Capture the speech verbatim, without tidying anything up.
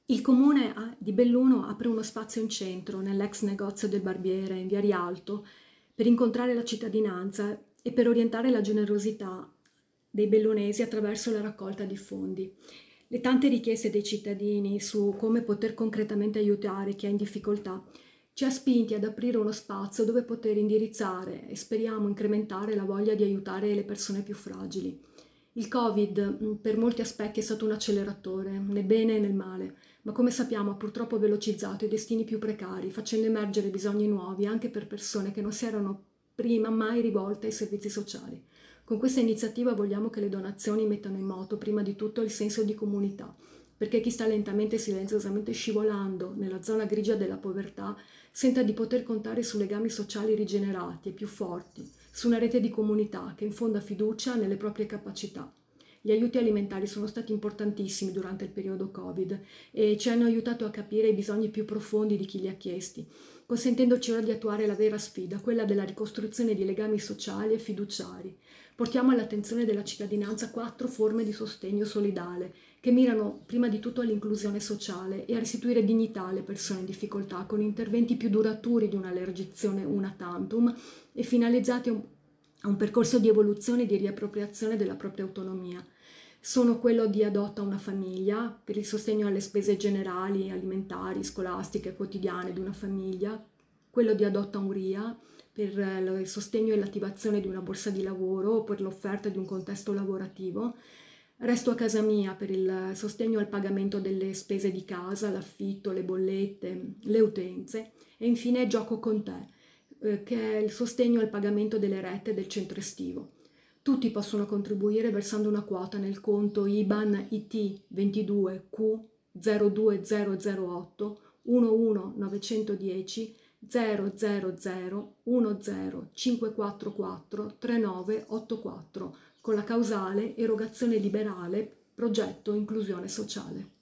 Il comune a- di Belluno apre uno spazio in centro, nell'ex negozio del barbiere in via Rialto, per incontrare la cittadinanza e per orientare la generosità dei bellunesi attraverso la raccolta di fondi. Le tante richieste dei cittadini su come poter concretamente aiutare chi è in difficoltà ci ha spinti ad aprire uno spazio dove poter indirizzare e speriamo incrementare la voglia di aiutare le persone più fragili. Il Covid mh, per molti aspetti è stato un acceleratore, nel bene e nel male, ma come sappiamo ha purtroppo velocizzato i destini più precari, facendo emergere bisogni nuovi anche per persone che non si erano prima mai rivolte ai servizi sociali. Con questa iniziativa vogliamo che le donazioni mettano in moto prima di tutto il senso di comunità, perché chi sta lentamente e silenziosamente scivolando nella zona grigia della povertà senta di poter contare su legami sociali rigenerati e più forti, su una rete di comunità che infonda fiducia nelle proprie capacità. Gli aiuti alimentari sono stati importantissimi durante il periodo Covid e ci hanno aiutato a capire i bisogni più profondi di chi li ha chiesti, consentendoci ora di attuare la vera sfida, quella della ricostruzione di legami sociali e fiduciari. Portiamo all'attenzione della cittadinanza quattro forme di sostegno solidale che mirano prima di tutto all'inclusione sociale e a restituire dignità alle persone in difficoltà con interventi più duraturi di una legislazione una tantum e finalizzati a un, a un percorso di evoluzione e di riappropriazione della propria autonomia. Sono quello di Adotta una famiglia per il sostegno alle spese generali, alimentari, scolastiche e quotidiane di una famiglia, quello di Adotta un R I A per il sostegno e l'attivazione di una borsa di lavoro o per l'offerta di un contesto lavorativo, Resto a casa mia per il sostegno al pagamento delle spese di casa, l'affitto, le bollette, le utenze e infine Gioco con te, eh, che è il sostegno al pagamento delle rette del centro estivo. Tutti possono contribuire versando una quota nel conto I B A N I T ventidue Q zero due zero zero otto uno uno nove uno zero zero zero zero uno zero cinque quattro quattro tre nove otto quattro con la causale Erogazione Liberale Progetto Inclusione Sociale.